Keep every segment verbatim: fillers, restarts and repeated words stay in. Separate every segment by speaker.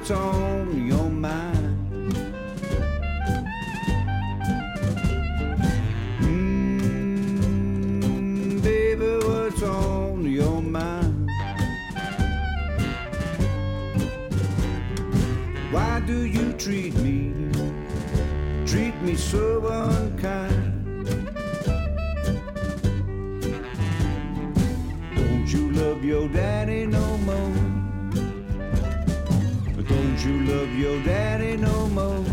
Speaker 1: what's on your mind. Mmm, baby, what's on your mind? Why do you treat me, treat me so unkind? Don't you love your daddy no more? Don't you love your daddy no more?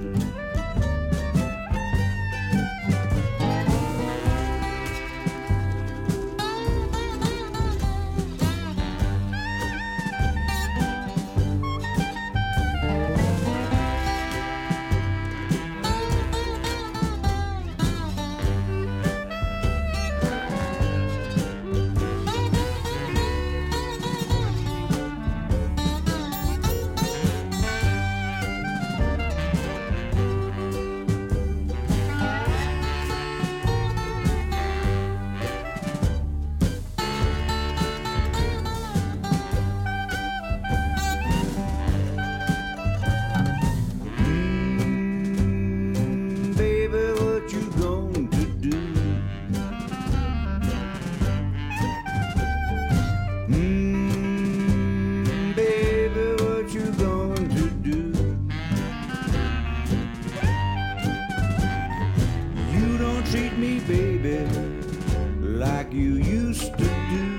Speaker 1: Treat me, baby, like you used to do.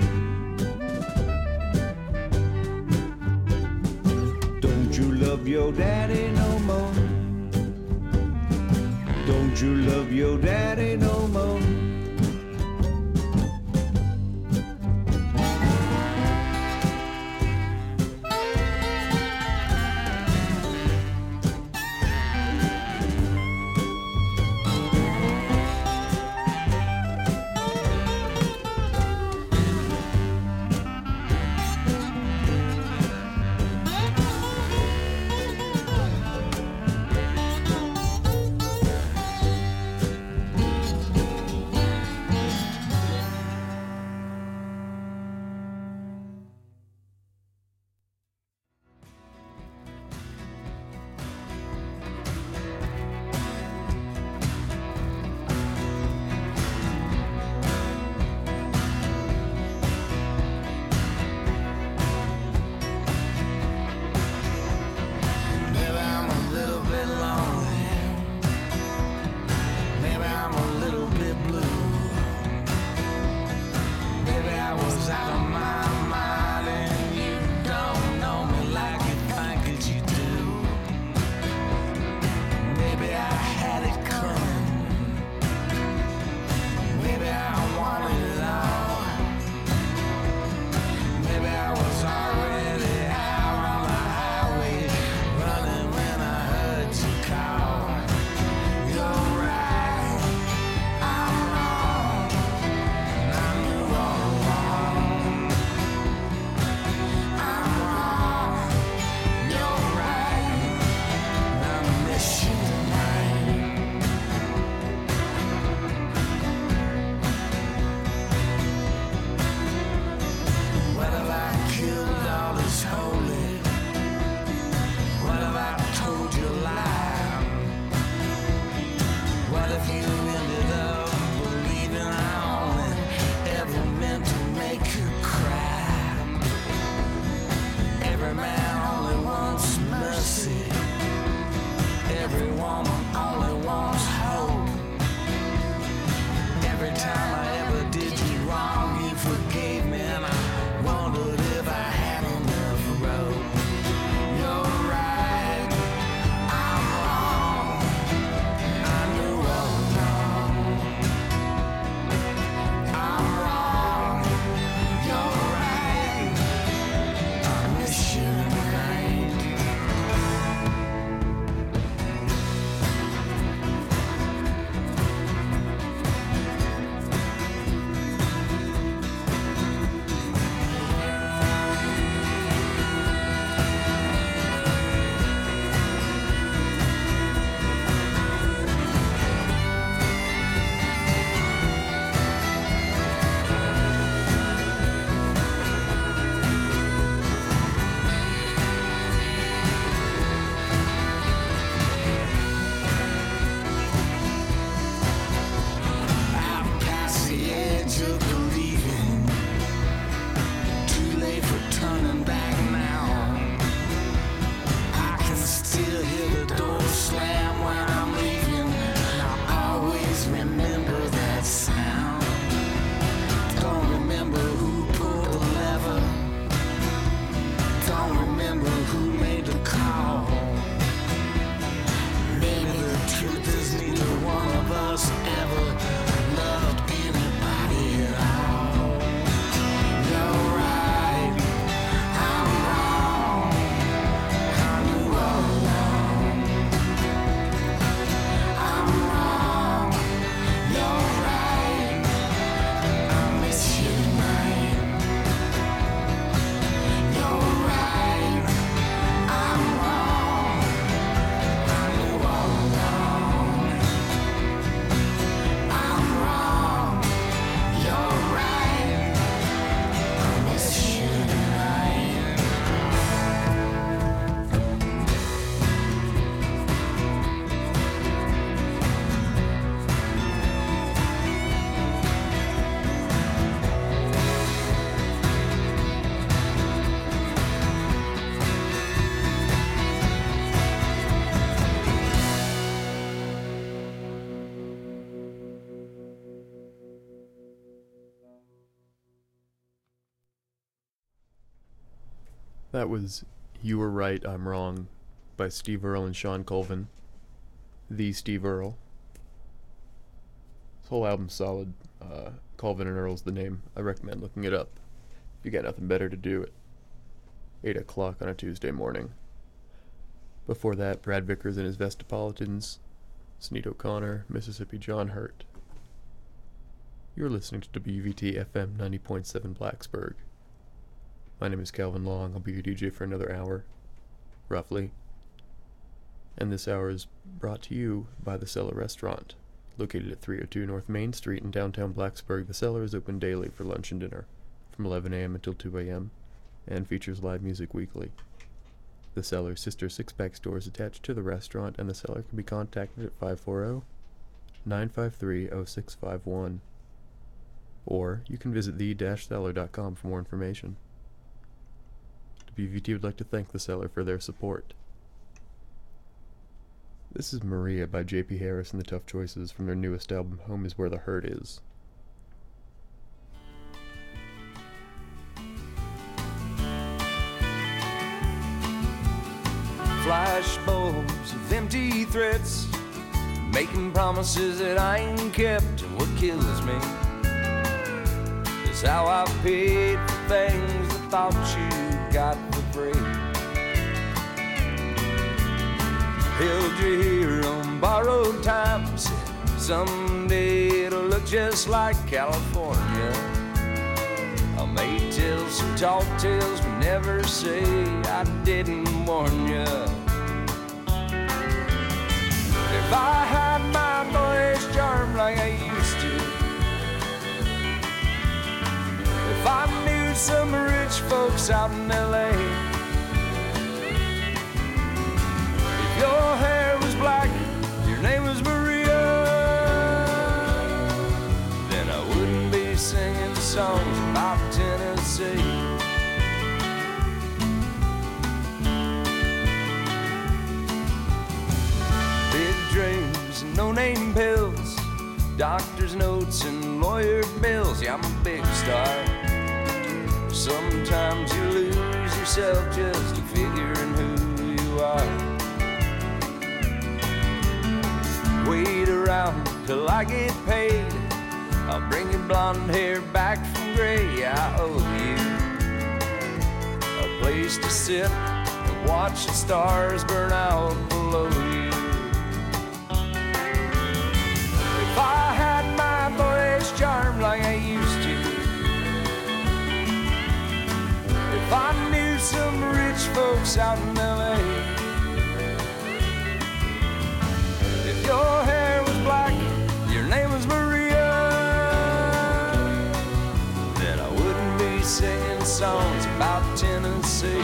Speaker 1: Don't you love your daddy no more? Don't you love your daddy no more?
Speaker 2: Time I ever did you wrong, you forgave me, and I wondered if I had enough That was You Were Right, I'm Wrong by Steve Earle and Sean Colvin. The Steve Earle. This whole album's solid. Uh, Colvin and Earle's the name. I recommend looking it up if you got nothing better to do at eight o'clock on a Tuesday morning. Before that, Brad Vickers and his Vestapolitans, Sneed O'Connor, Mississippi John Hurt. You're listening to W V T F M ninety point seven Blacksburg. My name is Calvin Long. I'll be your D J for another hour, roughly. And this hour is brought to you by The Cellar Restaurant. Located at three oh two North Main Street in downtown Blacksburg, The Cellar is open daily for lunch and dinner, from eleven a.m. until two a.m., and features live music weekly. The Cellar's sister six-pack store is attached to the restaurant, and The Cellar can be contacted at five four zero, nine five three, zero six five one. Or you can visit the dash cellar dot com for more information. W V T would like to thank The Cellar for their support. This is Maria by J P Harris and the Tough Choices from their newest album, Home Is Where the Hurt Is.
Speaker 3: Flash bulbs of empty threats, making promises that I ain't kept. And what kills me is how I paid for things I thought you got for free. Held you here on borrowed time, said someday it'll look just like California. I may tell some tall tales, but never say I didn't warn you. If I had my boyish charm like I used to, if I knew some rich folks out in L A, if your hair was black, your name was Maria, then I wouldn't be singing songs about Tennessee. Big dreams and no-name pills, doctor's notes and lawyer bills. Yeah, I'm a big star. Sometimes you lose yourself just figuring who you are. Wait around till I get paid, I'll bring your blonde hair back from gray. I owe you a place to sit and watch the stars burn out below you. If I had my boyish charm like I used to, if I knew some rich folks out in L A, if your hair was black, your name was Maria, then I wouldn't be singing songs about Tennessee.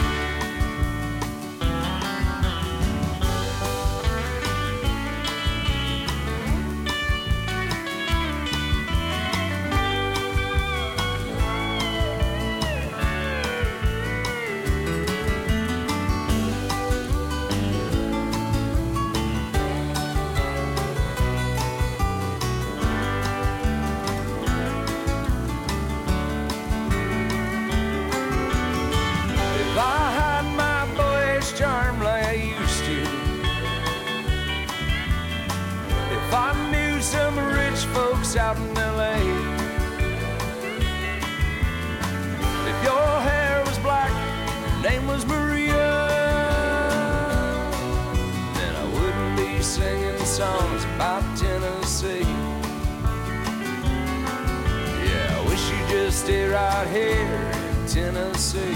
Speaker 3: Out in L A, if your hair was black, your name was Maria, then I wouldn't be singing songs about Tennessee. Yeah, I wish you'd just stay right here in Tennessee.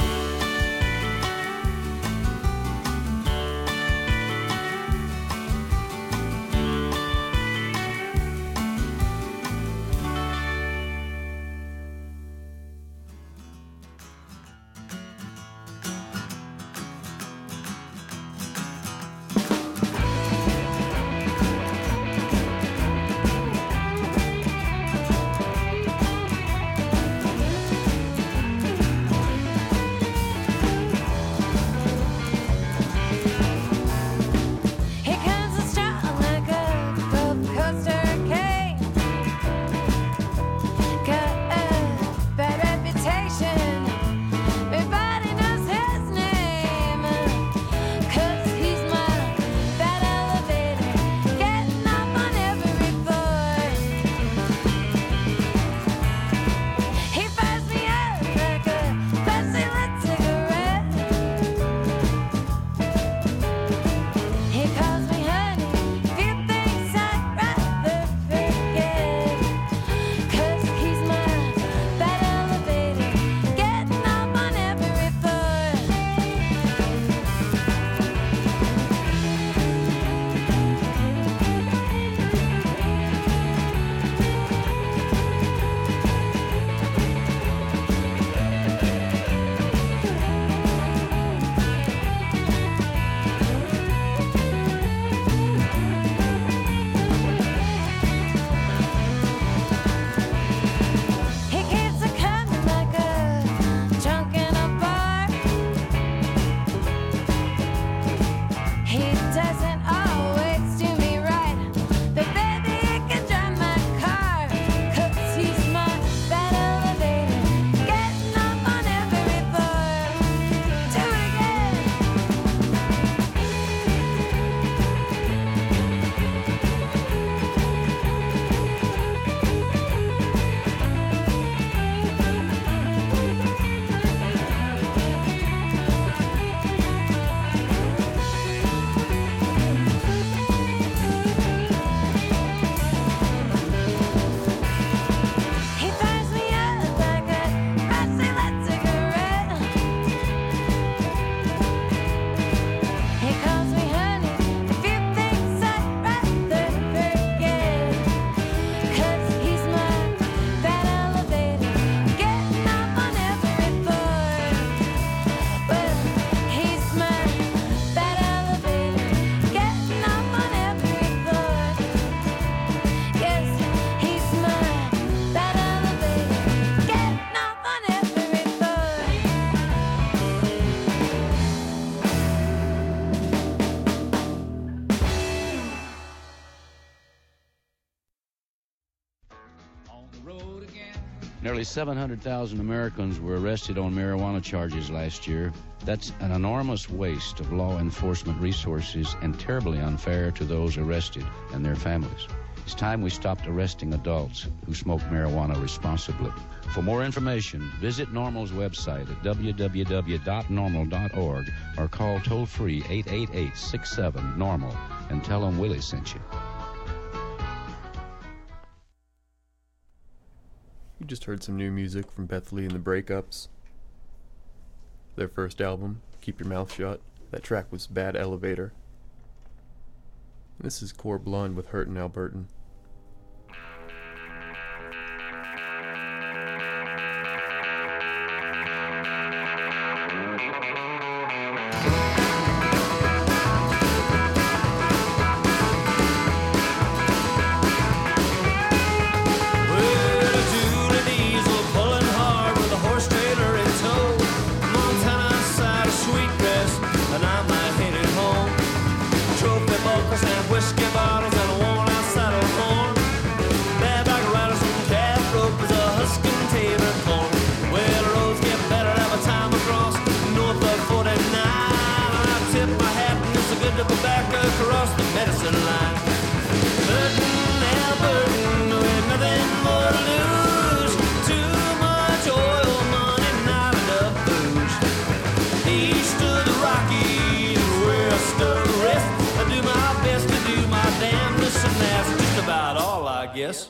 Speaker 4: Nearly seven hundred thousand Americans were arrested on marijuana charges last year. That's an enormous waste of law enforcement resources and terribly unfair to those arrested and their families. It's time we stopped arresting adults who smoke marijuana responsibly. For more information, visit NORML's website at w w w dot normal dot org or call toll-free eight eight eight, six seven, normal and tell them Willie sent you.
Speaker 2: You just heard some new music from Beth Lee and the Breakups. Their first album, Keep Your Mouth Shut. That track was Bad Elevator. This is Core Blonde with Hurtin' Albertan.
Speaker 3: Yes.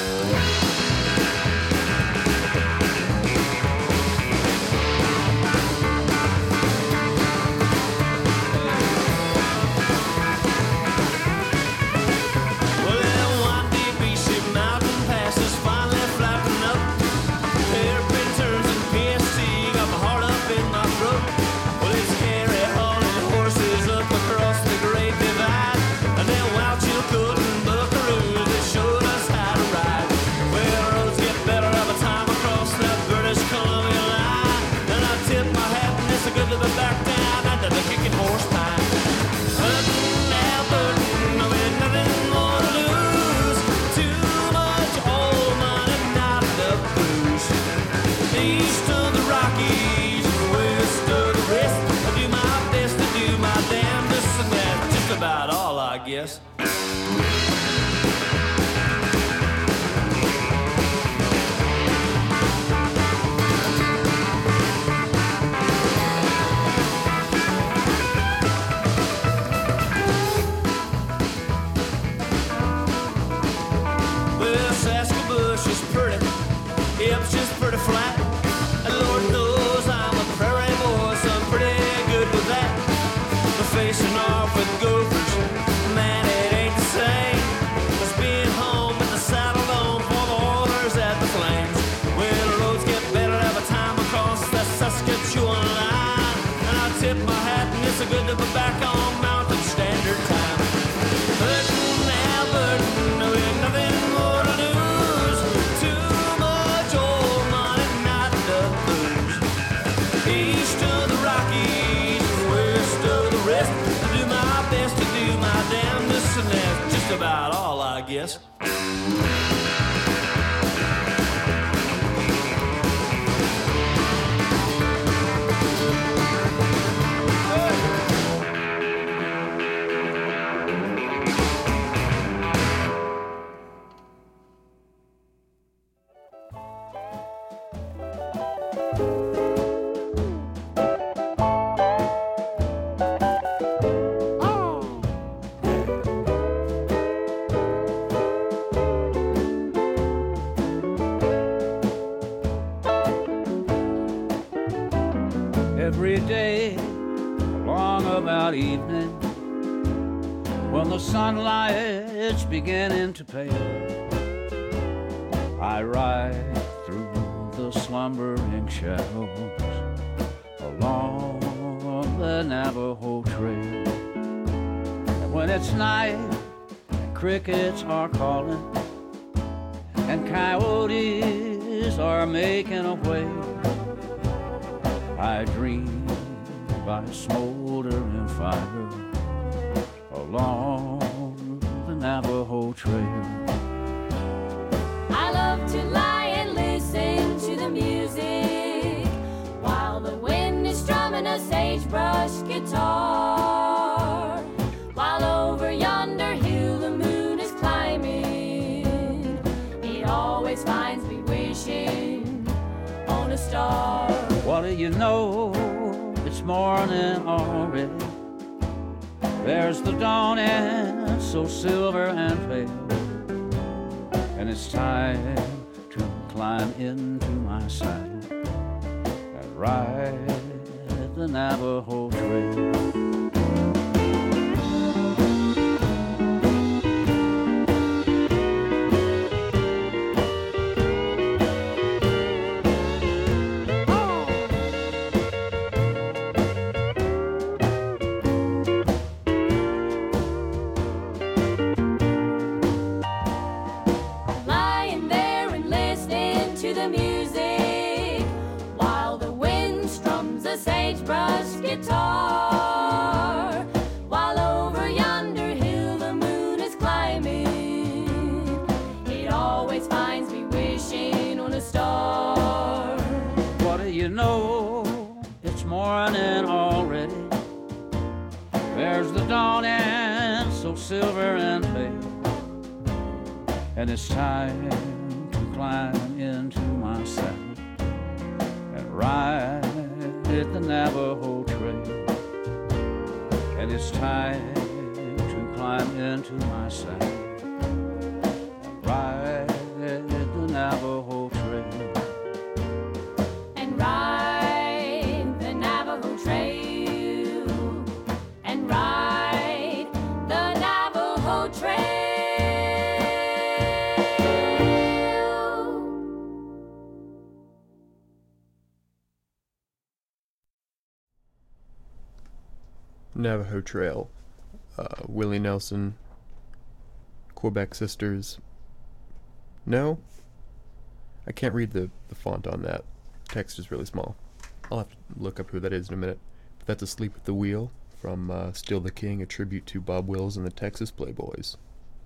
Speaker 3: Yes. Well, Saskatchewan is pretty, hips just pretty flat. And Lord knows I'm a prairie boy, so I'm pretty good with that. We're facing off with gophers. Man, it ain't the same as being home with the saddle on for the orders at the flames. Well, the roads get better every time across that Saskatchewan line. And I tip my hat and it's so good to be back on Mountain Standard Time. Hurtin' Albertan, with nothing more to lose. Too much old money, not enough booze. East of the Rockies, west of the rest. I do my best to do my damnedest, and that's just about all, I guess.
Speaker 5: Every day along about evening, when the sunlight's beginning to pale, I ride through the slumbering shadows along the Navajo Trail. And when it's night and crickets are calling and coyotes are making a wail, I dream by smoldering fire along the Navajo Trail.
Speaker 6: I love to lie and listen the music while the wind is strumming a sagebrush guitar. While over yonder hill the moon is climbing, it always finds me wishing on a star.
Speaker 5: What do you know? It's morning already. There's the dawning, so silver and pale, and it's time to climb into my saddle and ride the Navajo Trail. Guitar, while over yonder hill the moon is climbing, it always finds me wishing on a star. What do you know? It's morning already. There's the dawning, so silver and pale, and it's time to climb into my saddle and ride the Navajo Trail. And it's time to climb into my saddle and ride the Navajo Trail.
Speaker 6: And ride the Navajo Trail. And ride the Navajo Trail.
Speaker 2: Navajo Trail, uh, Willie Nelson, Quebec Sisters. No? I can't read the, the font on that. Text is really small. I'll have to look up who that is in a minute. But that's Asleep at the Wheel from uh, Still the King, a tribute to Bob Wills and the Texas Playboys.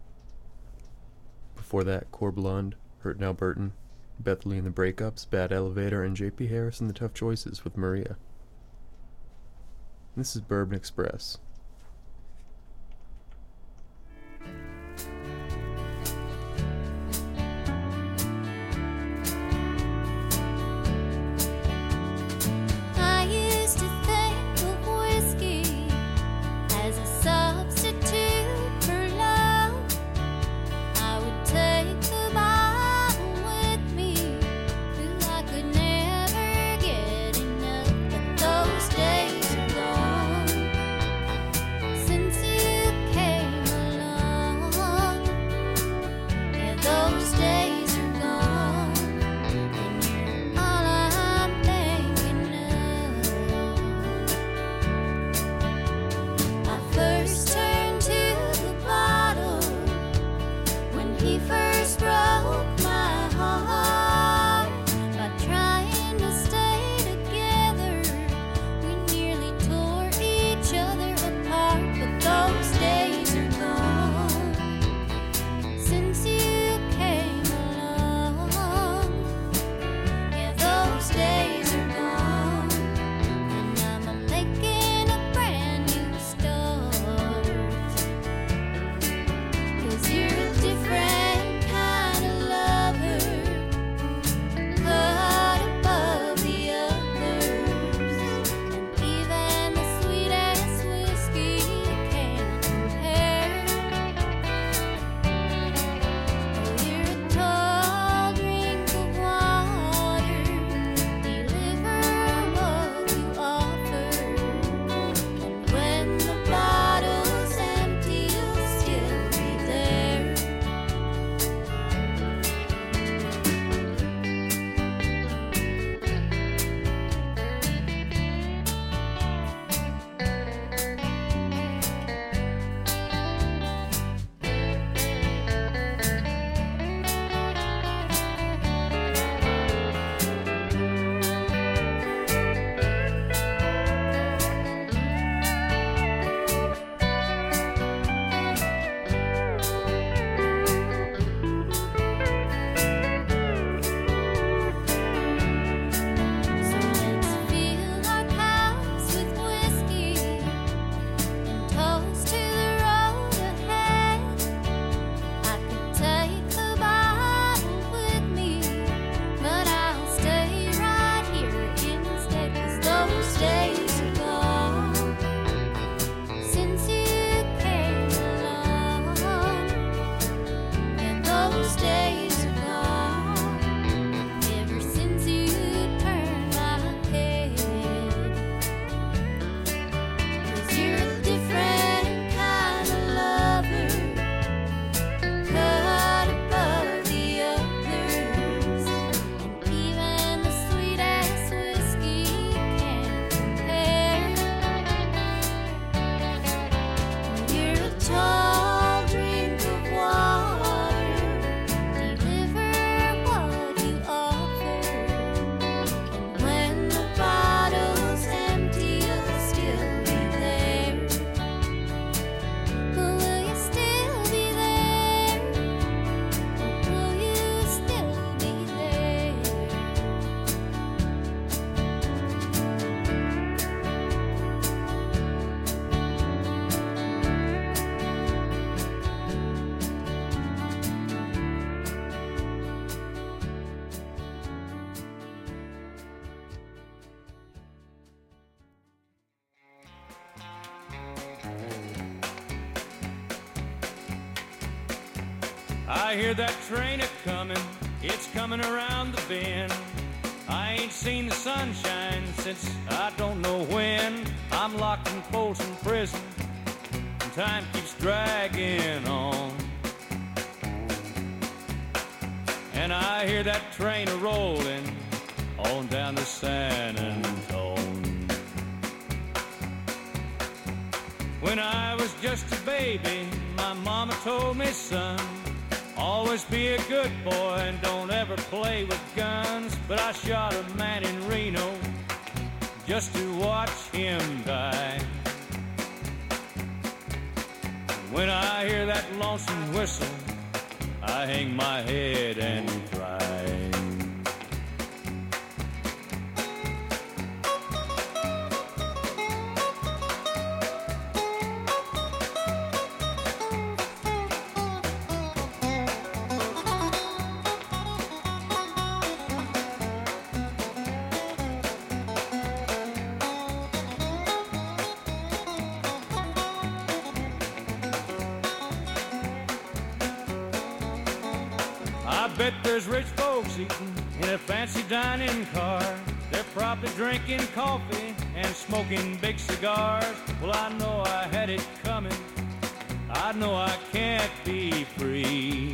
Speaker 2: Before that, Core Blonde, Hurt Now Burton, Beth Lee and the Breakups, Bad Elevator, and J P Harris and the Tough Choices with Maria. This is Bourbon Express.
Speaker 7: I used to think of whiskey as a substitute for love. I would take the bottle with me till I could never get enough. But those days are gone.
Speaker 8: I hear that train a-comin', it's coming around the bend. I ain't seen the sunshine since I don't know when. I'm locked in Folsom Prison, and time keeps dragging on. And I hear that train a-rollin' on down to San Antone. When I was just a baby, my mama told me, son, always be a good boy and don't ever play with guns. But I shot a man in Reno just to watch him die. When I hear that lonesome whistle, I hang my head and cry. I bet there's rich folks eating in a fancy dining car. They're probably drinking coffee and smoking big cigars. Well, I know I had it coming. I know I can't be free.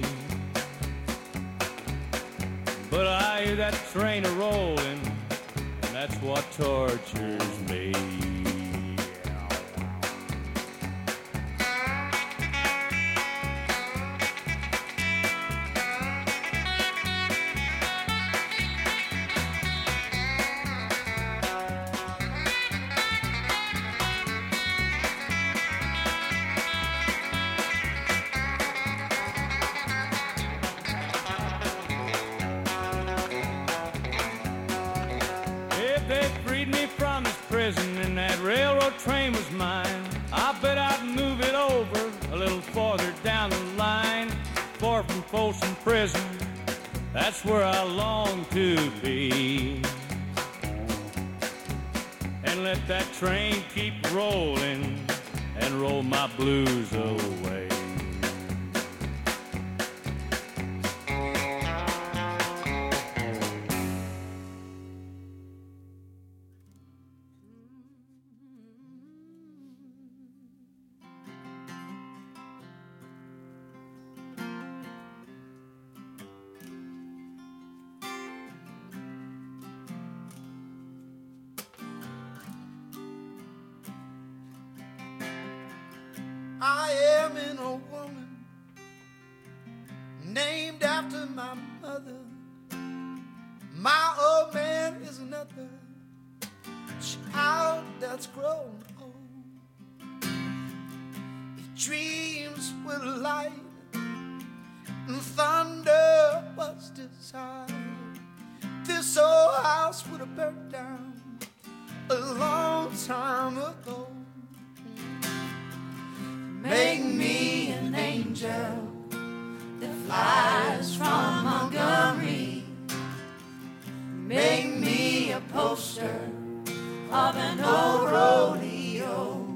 Speaker 8: But I hear that train a-rolling, and that's what tortures me. If they freed me from this prison and that railroad train was mine, I bet I'd move it over a little farther down the line. Far from Folsom Prison, that's where I long to be. And let that train keep rolling and roll my blues away.
Speaker 1: I am in a woman named after my mother. My old man is another child that's grown old. His dreams were light and thunder was desire. This old house would have burnt down a long time ago.
Speaker 9: Make me an angel that flies from Montgomery. Make me a poster of an old rodeo.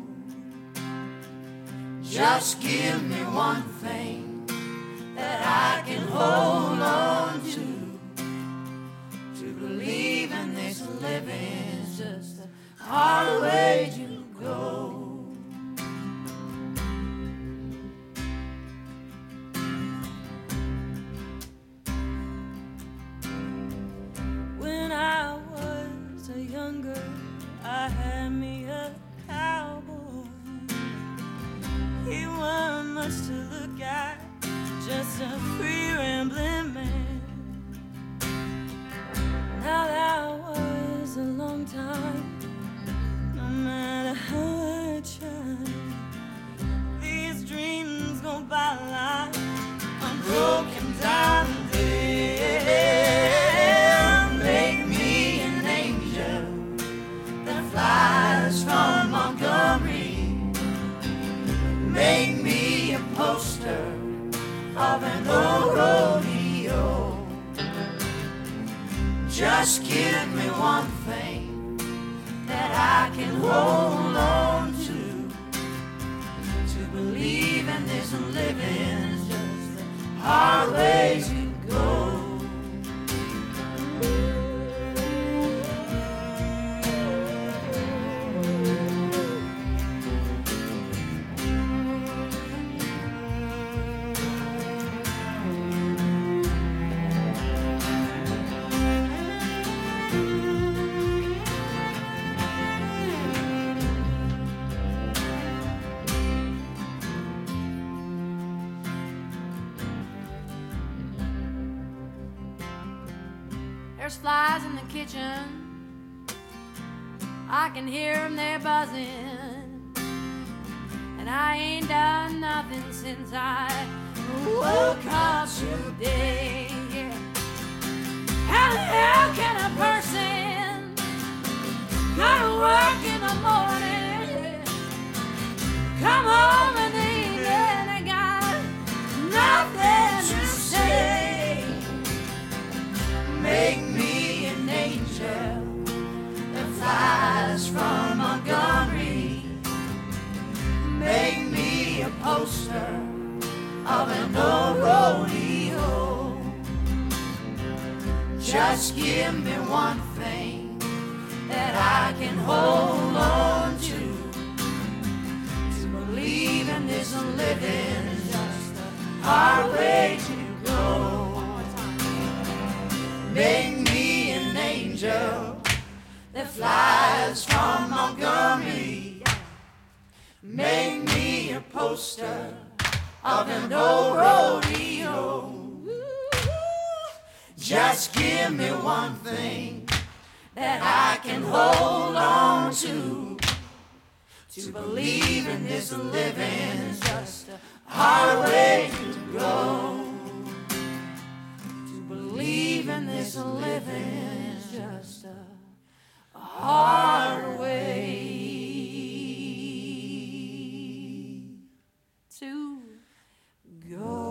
Speaker 9: Just give me one thing that I can hold on to. To believe in this living is just a hard way to go.
Speaker 10: I had me a cowboy. He wasn't much to look at, just a free rambling man. Now that was a long time, no matter how I tried. These dreams go by like a broken down day. Make me an angel that flies from Montgomery. Make me a poster of an old rodeo. Just give me one thing that I can hold on to. To believe in this living is just a hard
Speaker 11: There's flies in the kitchen. I can hear them, they're buzzing. And I ain't done nothing since I woke up today. Yeah. How the hell can a person go to work in the morning, come home in the evening and got nothing to say?
Speaker 9: Make me an angel that flies from Montgomery. Make me a poster of an old rodeo. Just give me one thing that I can hold on to. To believe in this living is just a hard way to go. Make me an angel that flies from Montgomery. Make me a poster of an old rodeo. Just give me one thing that I can hold on to. To believe in this living is just a hard way to go. To believe in this living is just a hard way to go.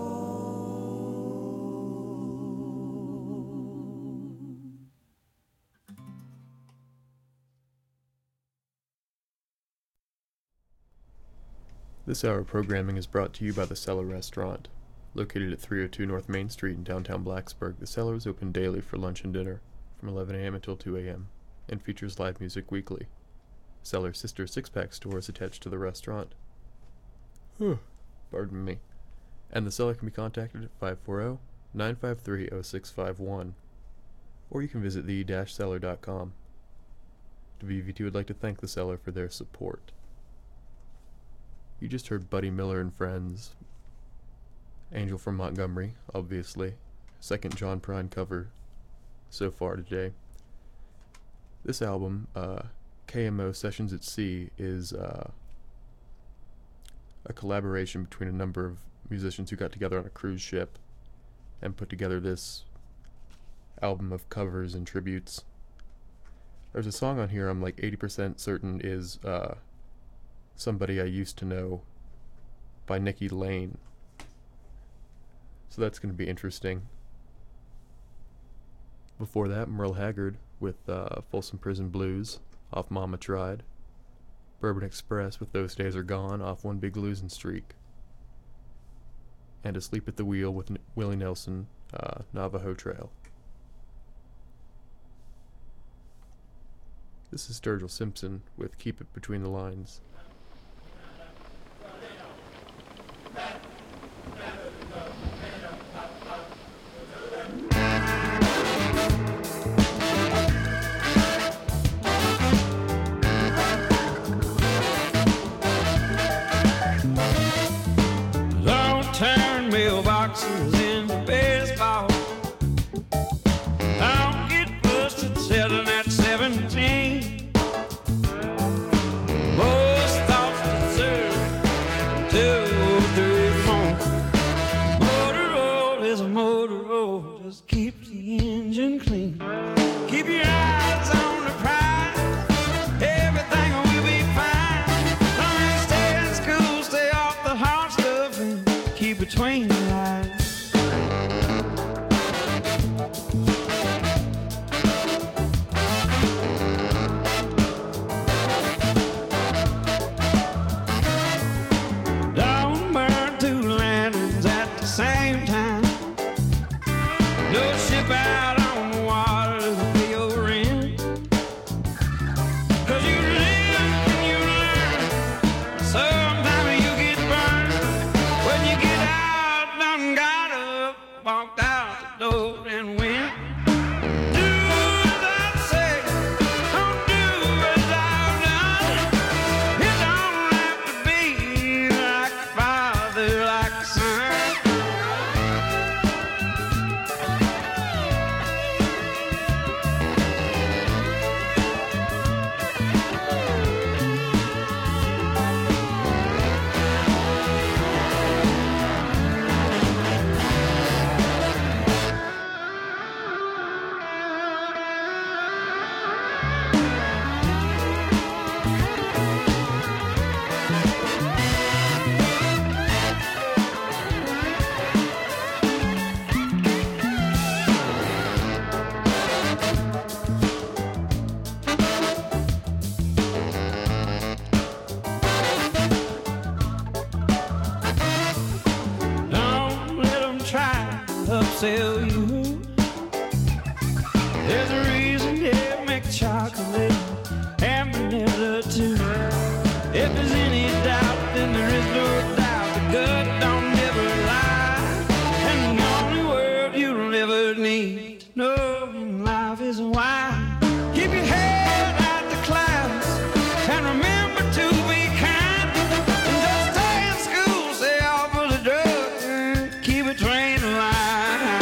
Speaker 2: This hour of programming is brought to you by The Cellar Restaurant. Located at three oh two North Main Street in downtown Blacksburg, The Cellar is open daily for lunch and dinner from eleven a.m. until two a.m. and features live music weekly. Cellar's sister six-pack store is attached to the restaurant. Pardon me. And The Cellar can be contacted at five four zero, nine five three, zero six five one. Or you can visit the dash cellar dot com. W V T would like to thank The Cellar for their support. You just heard Buddy Miller and Friends, Angel from Montgomery, obviously. Second John Prine cover so far today. This album, uh, K M O Sessions at Sea, is uh, a collaboration between a number of musicians who got together on a cruise ship and put together this album of covers and tributes. There's a song on here I'm like eighty percent certain is uh, Somebody I Used to Know by Nikki Lane. So that's going to be interesting. Before that, Merle Haggard with uh, Folsom Prison Blues off Mama Tried. Bourbon Express with Those Days Are Gone off One Big Losing Streak. And Asleep at the Wheel with N- Willie Nelson, uh, Navajo Trail. This is Sturgill Simpson with Keep It Between the Lines.
Speaker 8: Long-term mailboxes in baseball. I'll get busted selling at seventeen. Most thoughts deserve two or three more. Motor road is a motor road. Just keep the engine clean. Keep your eyes on the prize. Everything will be fine. Long as you stay in school, stay off the hard stuff and keep between the lines. Don't burn two lanterns at the same time. No ship out on the water to pay your rent. 'Cause you live and you learn. Sometime you get burned when you get out
Speaker 1: sell you. There's a reason they make chocolate and vanilla too. If there's any doubt, then there is no doubt. The gut don't never lie. And the only word you'll ever need to know in life is why. Keep your head out the clouds and remember to be kind. And don't stay in school, stay off of the drugs and keep a train alive.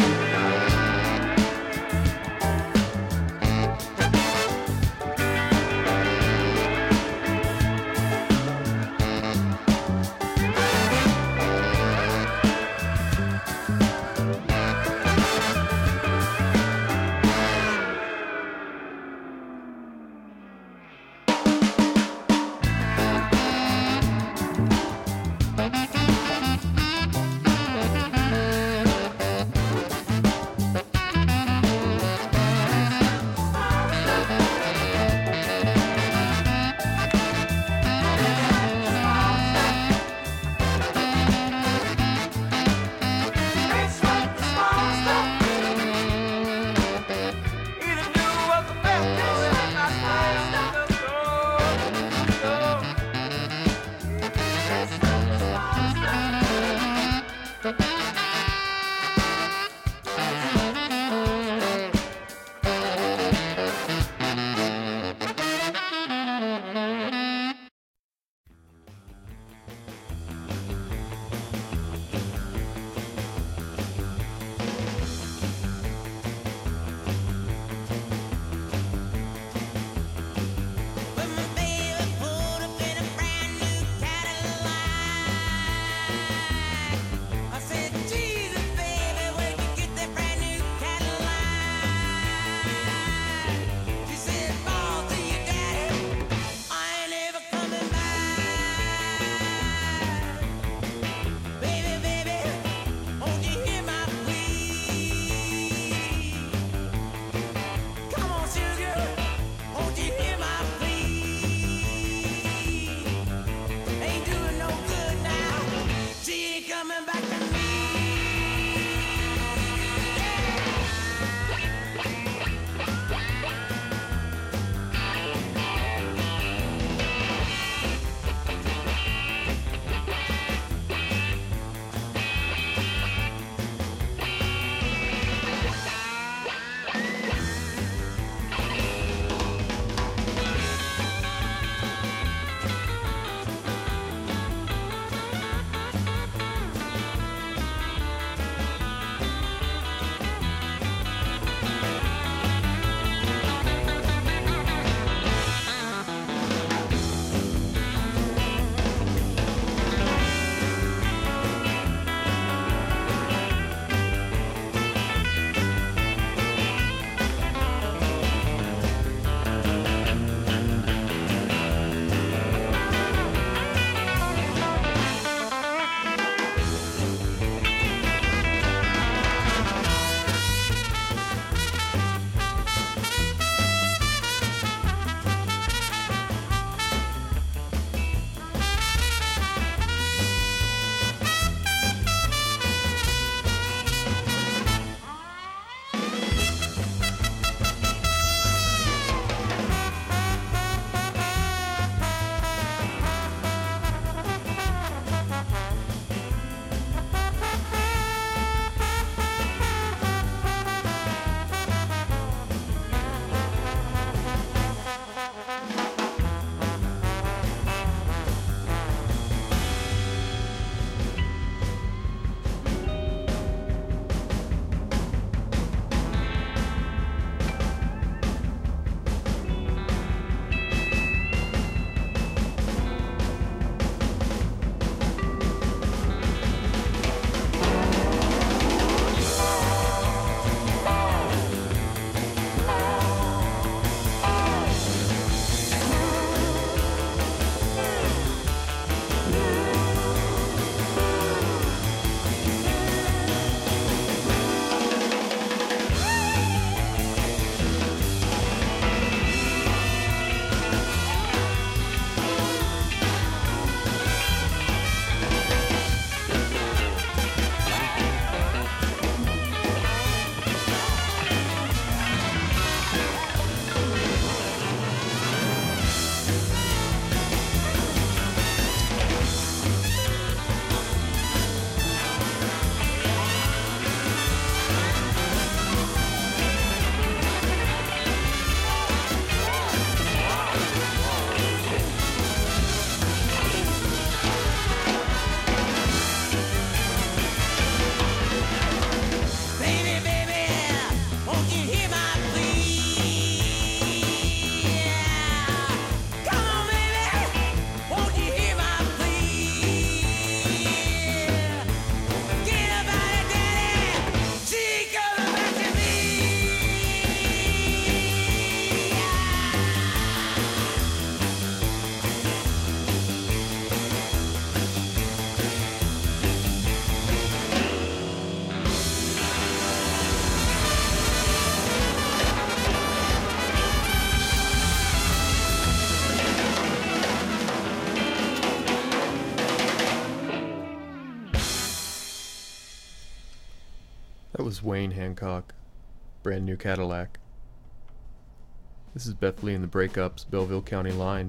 Speaker 2: That was Wayne Hancock, Brand New Cadillac. This is Beth Lee and the Breakups, Belleville County Line.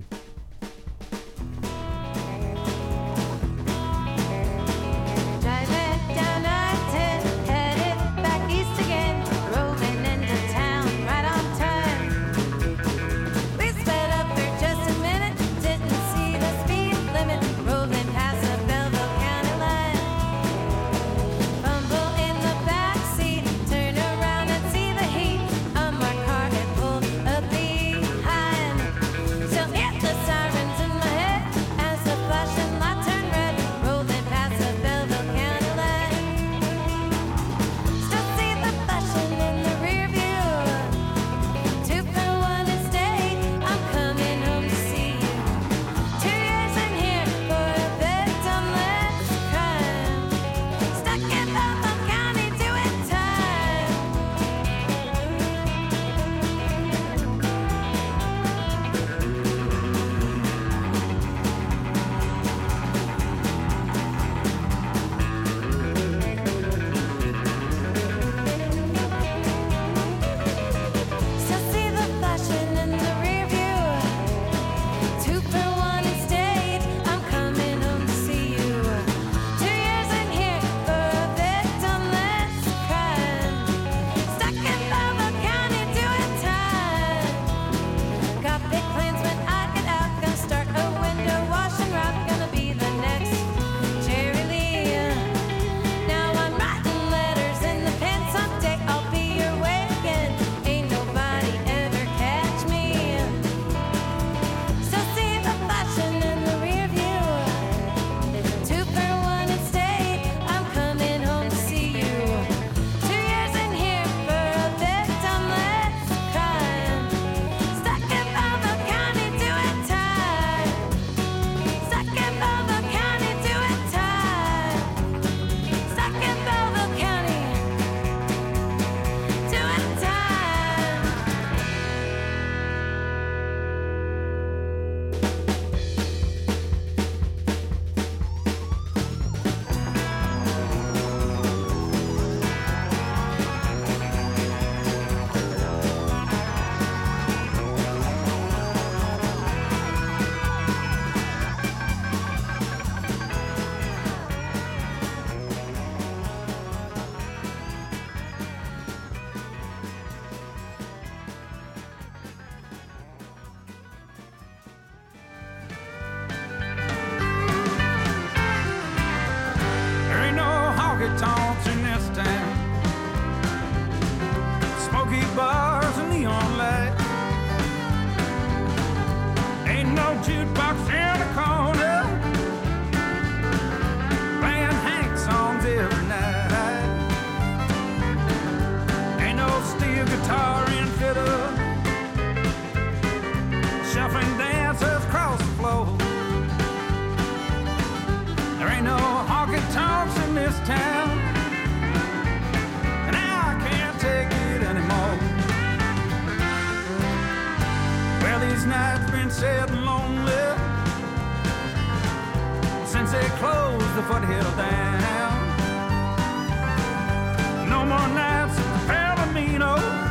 Speaker 11: Driving down I ten, headed back east again, rolling into town right on time. We sped up for just a minute, didn't see the speed limit, rolling past the Belleville County line. Fumble in the back seat, turn around and see the heat. A marked car had pulled up behind. Still hear the sirens in my head as the flashing light turned red, rolling past the Belleville County line. Still see the flashing in the rear view. Two for one estate, I'm coming home to see you. Two years in here for a victimless crime. Stuck in Belleville County doing time. Still see the flashing in the rear view. Two for one estate, I'm coming home to see you. Two years in here for a victimless crime. Stuck in Belleville County doing time. Got big plans when I get out. Gonna start a window washing rock. Gonna be the next Jerry Lee. Now I'm writing letters in the pen. Someday I'll be your way again. Ain't nobody ever catch me. Still see the flashing in the rear view. Two for one estate, I'm coming home to see you. Two years in here for a victimless crime. Stuck in Belleville County doing time. Stuck in Belleville County doing time. Stuck in Belleville County doing time.
Speaker 1: There ain't no honky tonks in this town. Smoky bars and neon lights. Ain't no jukebox in the corner playing Hank songs every night. Ain't no steel guitar and fiddle shuffling dancers across the floor. There ain't no honky tonks in this town, and I can't take it anymore. Well, these nights been sad and lonely since they closed the foothill down. No more nights at Palomino,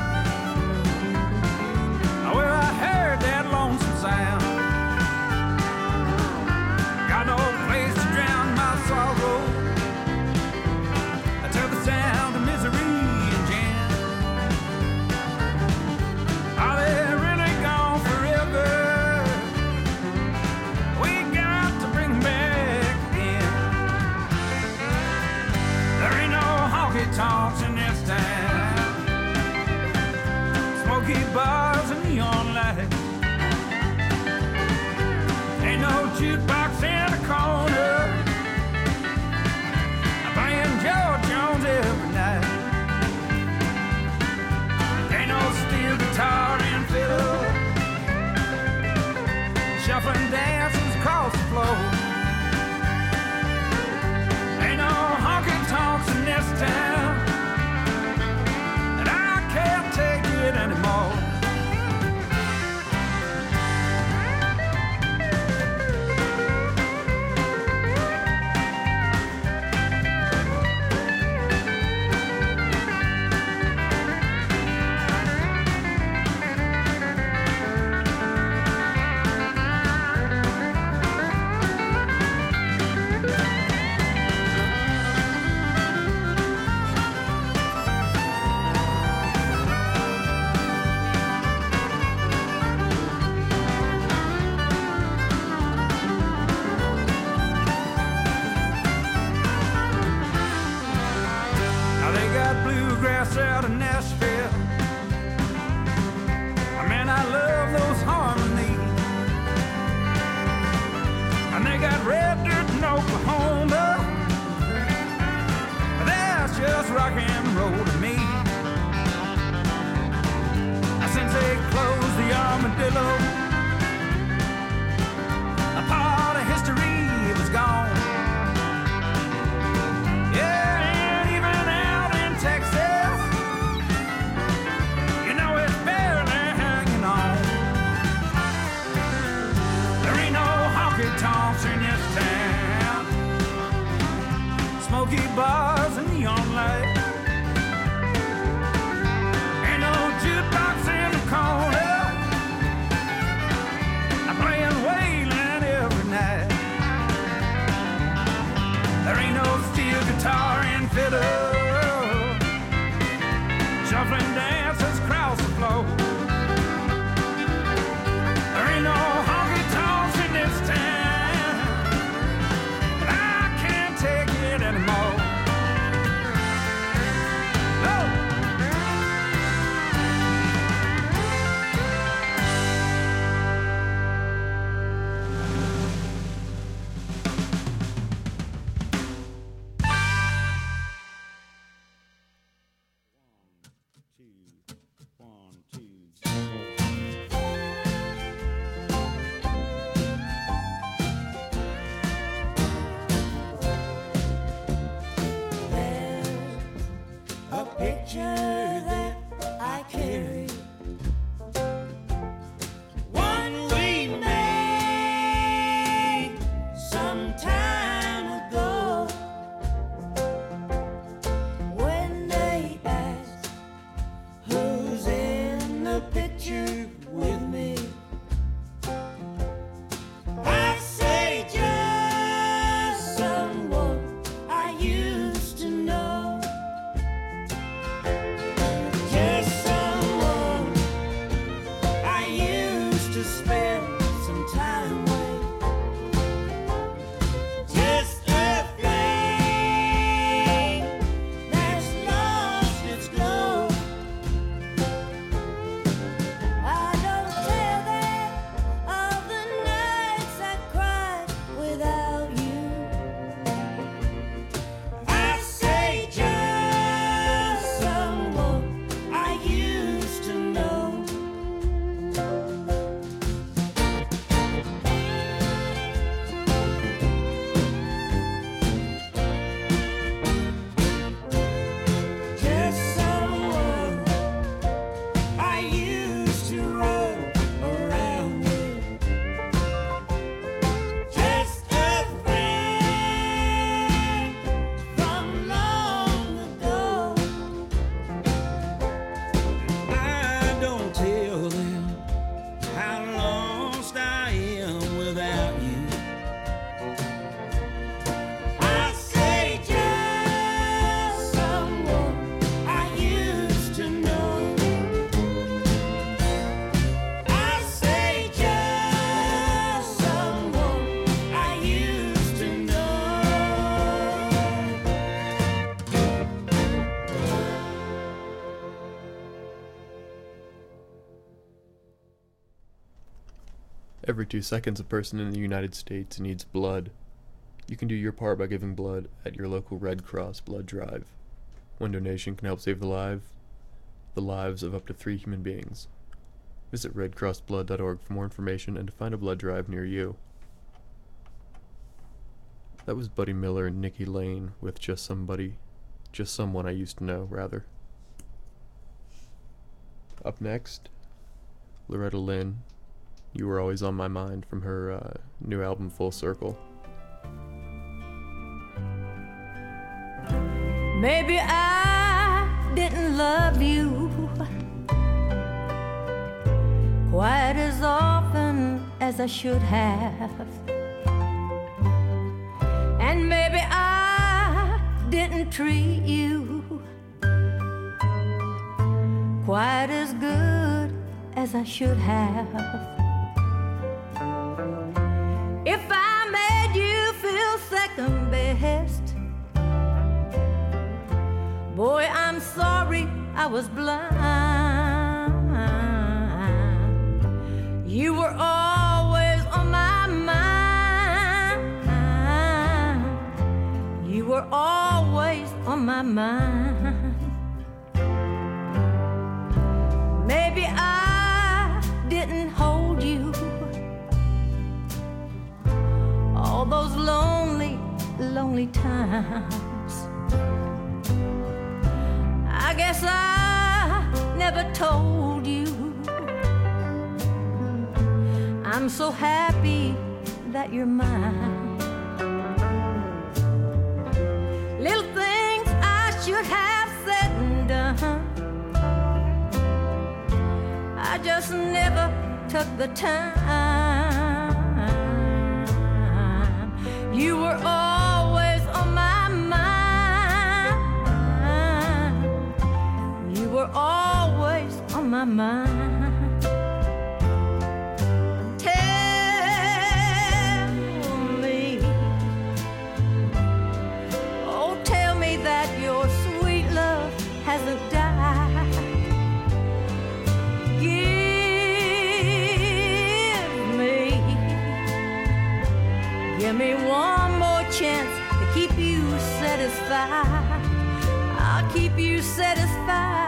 Speaker 1: where I heard that lonesome sound. Got no place to drown my sorrow till the sound of misery and jam. Are they really gone forever? We got to bring 'em back again. There ain't no honky tonks in this town. Smoky bars and neon lights. Ain't no jukebox in the corner playing George Jones every night. Ain't no steel guitar and fiddle shuffling dances across the floor. Ain't no honky tonks in this town, and I can't take it anymore. hold of me. Since they closed the armadillo, a part of history was gone. Yeah, and even out in Texas, you know it's barely hanging on. There ain't no honky-tonks in this town, smoky bars and neon lights. Ain't no jukebox in the corner, I'm playing Waylon every night. There ain't no steel guitar and fiddle, shuffling dancers across the floor. There ain't no honky-tonks in this town, but I can't take it anymore.
Speaker 2: Every two seconds, a person in the United States needs blood. You can do your part by giving blood at your local Red Cross blood drive. One donation can help save the life, the lives of up to three human beings. Visit red cross blood dot org for more information and to find a blood drive near you. That was Buddy Miller and Nikki Lane with Just Somebody, Just Someone I Used to Know, rather. Up next, Loretta Lynn, You Were Always on My Mind, from her uh, new album Full Circle.
Speaker 11: Maybe I didn't love you quite as often as I should have, and maybe I didn't treat you quite as good as I should have. If I made you feel second best, boy, I'm sorry I was blind. You were always on my mind. You were always on my mind.
Speaker 9: all those lonely, lonely times. I guess I never told you I'm so happy that you're mine. Little things I should have said and done, I just never took the time. You were always on my mind. You were always on my mind. Tell me, oh tell me that your sweet love hasn't died. Give me one more chance to keep you satisfied. I'll keep you satisfied.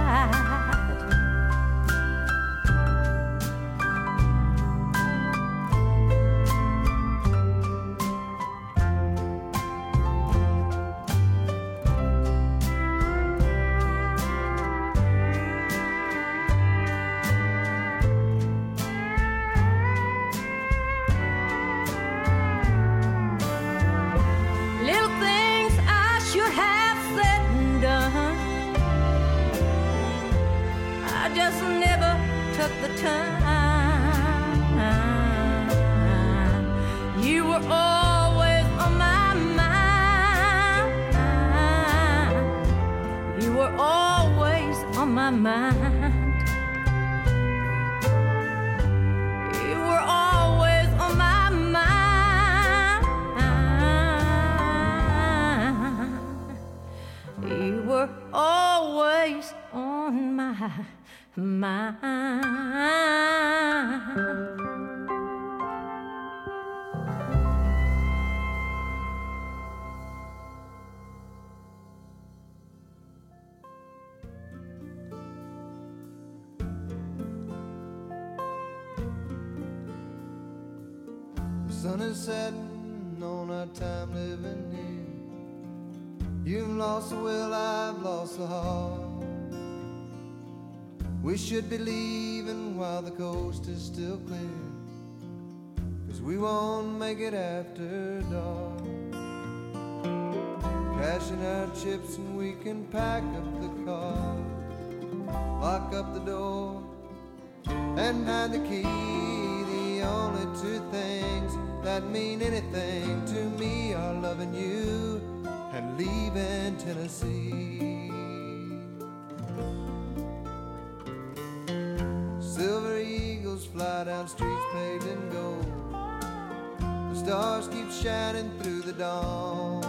Speaker 9: Just never took the time. You were always on my mind. You were always on my mind. You were always on my mind. You were always on my mind.
Speaker 12: The sun is setting on our time living here. You've lost the will, I've lost the heart. We should be leaving while the coast is still clear, 'cause we won't make it after dark. Cashing our chips and we can pack up the car, lock up the door and hide the key. The only two things that mean anything to me are loving you and leaving Tennessee. Silver eagles fly down streets paved in gold. The stars keep shining through the dawn.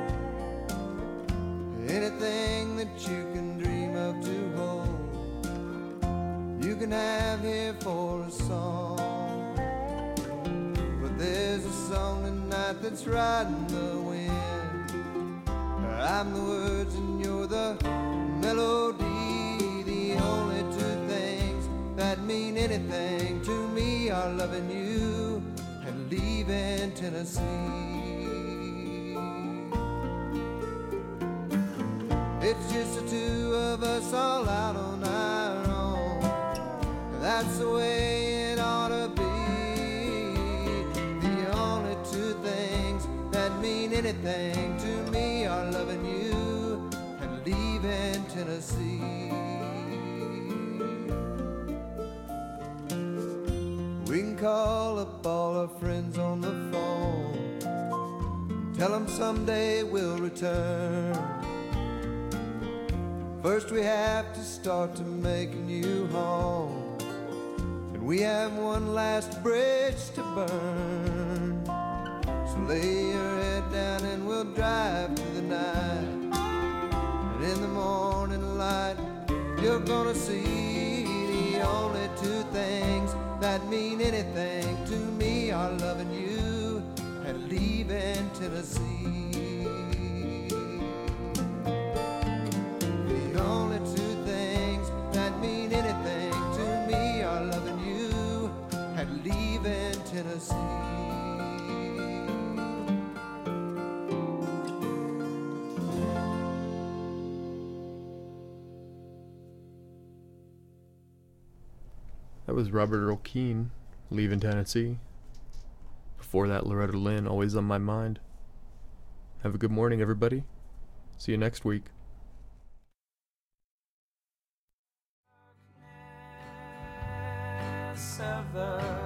Speaker 12: Anything that you can dream of to hold, you can have here for a song. But there's a song tonight that's riding the wind. I'm the words and you're the melody. The only two things that mean anything to me are loving you and leaving Tennessee. It's just the two of us all out on our own. That's the way it ought to be. The only two things that mean anything to me are loving you and leaving Tennessee. We can call up all our friends on the phone, tell them someday we'll return. First we have to start to make a new home, and we have one last bridge to burn. So lay your head down and we'll drive through the night, and in the morning light you're gonna see the only two things that mean anything to me are loving you and leaving Tennessee. The only two things that mean anything to me are loving you and leaving Tennessee.
Speaker 2: That was Robert Earl Keen, Leaving Tennessee. Before that, Loretta Lynn, Always on My Mind. Have a good morning, everybody. See you next week.
Speaker 3: Of the